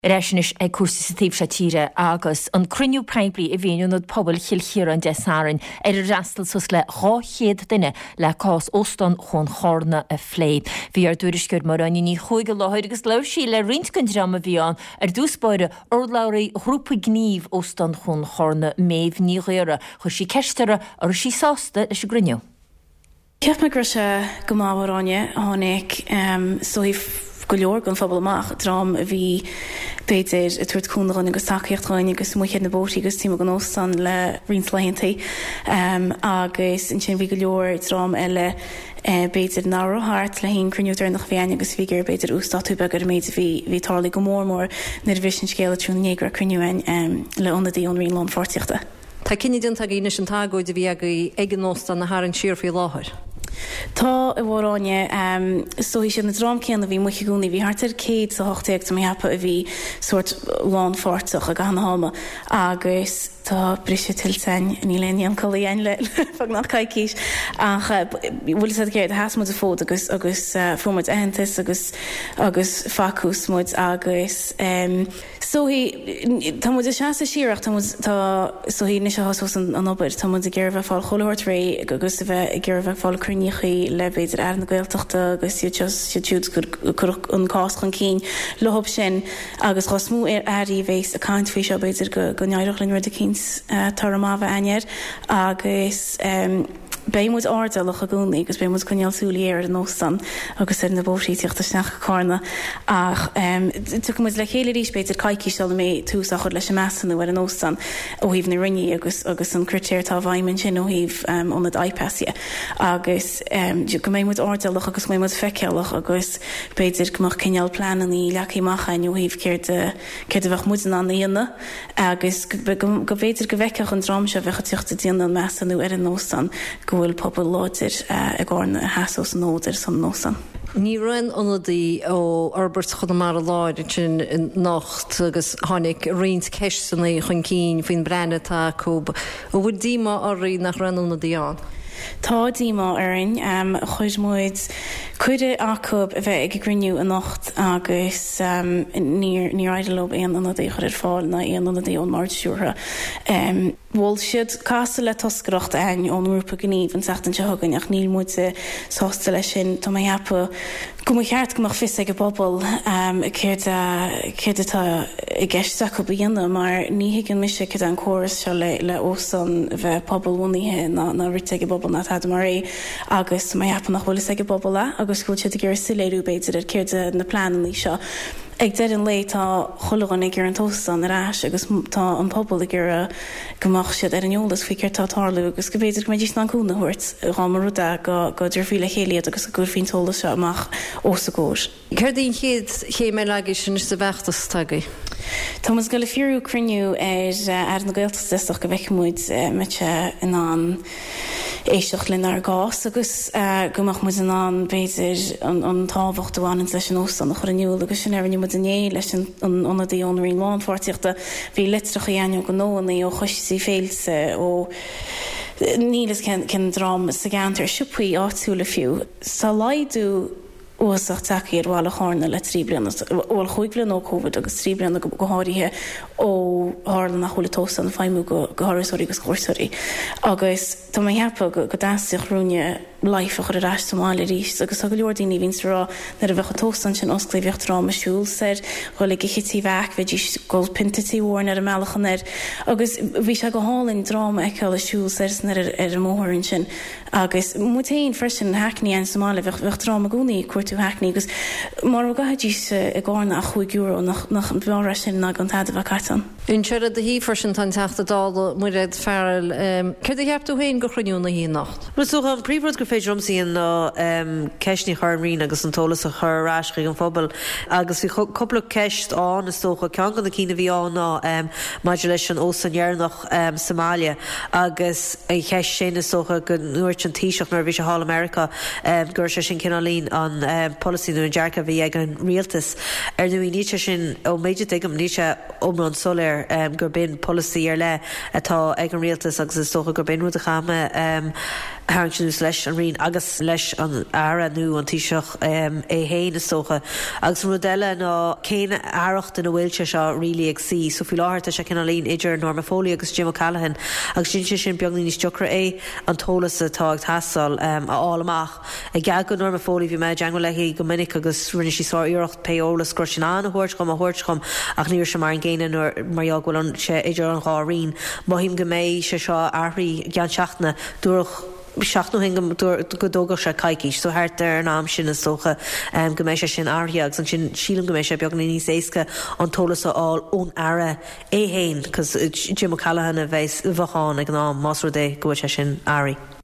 Reisnis ag cuasa sa tíobh tíre agus an cruniú peibli bhíonn nó pobl chiilchéar an desárin rastal sus le 800 duine le cás óstan chun chorna a phlé. Bhí dúrisgur mar an ní chuige láthir agus le sí le rintcindram a bhíán dúspáire orlaurí grúpa gníomh óstan chun chorna méh níghéire chu sí ceistera ar sí sásta is gruniú. Ceap me gur se go máhráine tháinig sóíh go leor gan phobal amach drám a bhí beidir a tuairt cúnaáin agus takeíochtáin agus muchéad na bótaí agus tíime an óstan le rinslehantaí agus in sin bhí go leor drám eile beidir náróthart le hín cruniútar nach bhéine agus bhígur beidir ústatú begur méid bhí tálaí go mór na bhís sin scéile trún négra cruniúin le onadaí an rion lán fortiachta. Tá cinine dionanta gine an tágóid a bhí ag an óstan na háann siar faoi láthir. Tá i bhráine so sin na drámcéan a bhí muiche gúnaí bhí hartar céad sa hochtaíocht a heappa a bhí suirt lán fortach a gan háma agus tá brise tiltein ní leon choíon le fag nach caiicís bhfuil sa céir hasmid a fód agus fumid ahantas agus facúsmid agus so tá mu a seasta síireach so hí ní se hasú an obair tá mu a ggéirbh fáil choirt ré agus a bheith i ggéirbh fáil cruniuchaí le beidir ar na gailteachta agus siúd an cáchan cín lehab sin agus chu smú airí bhééis a caiint fao seo beidir go neirech linn ruir a cíns tar mábh aineir agus béimúd ardalach a gúnaí agus béimúd conealsúlaí an óstan agus ar na bóisiíochtta sneach cána ach tu mu le chéile ríéis beidir caiici se mé túsachir leis mesanú ar an óstan ó híh na rinne agus an critéir tá bhaimmin sin ó híh ónad iPasia agus go méimúd ardalach agus méimúd feicealach agus beidir gomach cineal planan í lechaíachcha ó híh céir a bheith mudan an íonna agus go bhéidir go bheiceach an drám se bheitcha tuochtta díana an mesanú ar an óstan gohfuil pobl láidir a gáin hasós nóidir san nósan. Ní rain onadaí ó Albert chun mar a láir sin nacht agus tháinig riint ceistena chun cín faoin brenne tá cúb ó bhfuil díma áí nach ran onadaí an. Tá díma arin chuid muid chuide acub a bheith ag griniú a nacht agus ní aidirlob éon anadaí chuir fáil na éon anadaí ón máirtisiúra. Bhil siad cásta le toscareacht ain ón úrpa gníomh an seachtain se thugann ach níl muide sásta lei sin tá mai heappa go mu cheart gomach fis ag bobbal céir atá i gceiste go bíanana mar ní higann mise cad an choras se le óstan bheith pobl bhunaithe na rite ag bobbal na tad mar é agus mai heappa nach bhfuil ag bobbal le agus gúil siad a gur siléirú beidir ar céirte na planan í seo. Ag dead an lé tá chulagan ag gur an tóstan arás agus tá an pobl ag gur gomach siad ar an eolalas fao céir tátarlú agus go bhéidir go méidir an cúna thuirt rámarúda go dúirfí le chéliaad agus go gurfinn tóla se amach os a góir. Ceirdín chéad ché mé leigi sin is sa bheachtas tagaí. Tá go le fiú cruniú ar na gailtas go bheicimúid mete in an éisteach linn ar gás agus gomach mu an beidir an táhacht doháin leis an óstan nach chuirniuú agus sin ar mu dané leis anadaí ón rion lán fortiachta bhí litrach a dhéanú go nónaí ó chuisí féilse ó nílas cin drám sa gantar siúpaí áitiúla fiú. Sa laidú óach takeí ar bháil a chána le trí bliana óil chuig blian ó COVID agus trí bliana go háirithe ó hála nach chula tóstan na feimú go háirsóirí agus chóirsóirí. Agus tá mai heappa go dáisteach rúne leifa chu arás Somália ríist agus a go leor daoine víns rá na a bheitcha tóstan sin osclaíocht rá masisiúil ser chuil ag chití bheith bheití goil pintatí bhór ar a meachchan agus bhí se go hálinn dráma eiceil a siúil ser ar a móthrann sin agus mutéin freisin heacní an Somália bheith dráma gúnaí cuairtú heacní agus mar go gaidí a gána a chuig euro nach bhra sin na an tad bh cartan. Insead a hí freisin tan teachta dála mu réad fearil chuir a heaptú haon go chruinúna hí nacht. Rusú an príomhd go féidir romsaíon nó ceisní chuirmín agus an tolas a churráiscaí an phobal agus bhí coppla ceist an is tócha cean gan na cína bhí an ná maidir leis an ósanhearnach Somália agus é cheist sin is tócha go nuirt an tíiseach nar bhí se Hall America gur se sin cinálín an policyú an dearcha bhí ag an rialtas ar nu níte sin ó méidir agam níte omran soléir gur bin policy ar le atá ag an rialtas agus is tócha gur bin rud a chama haintú leis an rion agus leis an ara nu an tíiseach é héin is socha agus modelle ná céine áirecht in bhfuilte seo rilí ag sí, so fi láharta se cinna líon idir Norma Foley agus Jim O'Callaghan agus sin beagní níos deocra é an tólas atá ag tasal áil amach a gag go Norma Foley bhí me deango leí go minic agus rinne sí sáíocht peolalas gro sin an a thuirt chum ach níor sem mar an ggéine mar bhfuil an sé idir an gáín Mohím go méid se seo airthaí gan seachna dúach seach nó hingam go dóga se caiiciis, so háart ar an am sin is socha go méid sin airtheag san sin sílam go méid sé beag na níos éisce an tólas áil ón ara é héin, cos Jim O'Callaghan a bheits bhacháin ag ná Masra dé go se sin airí.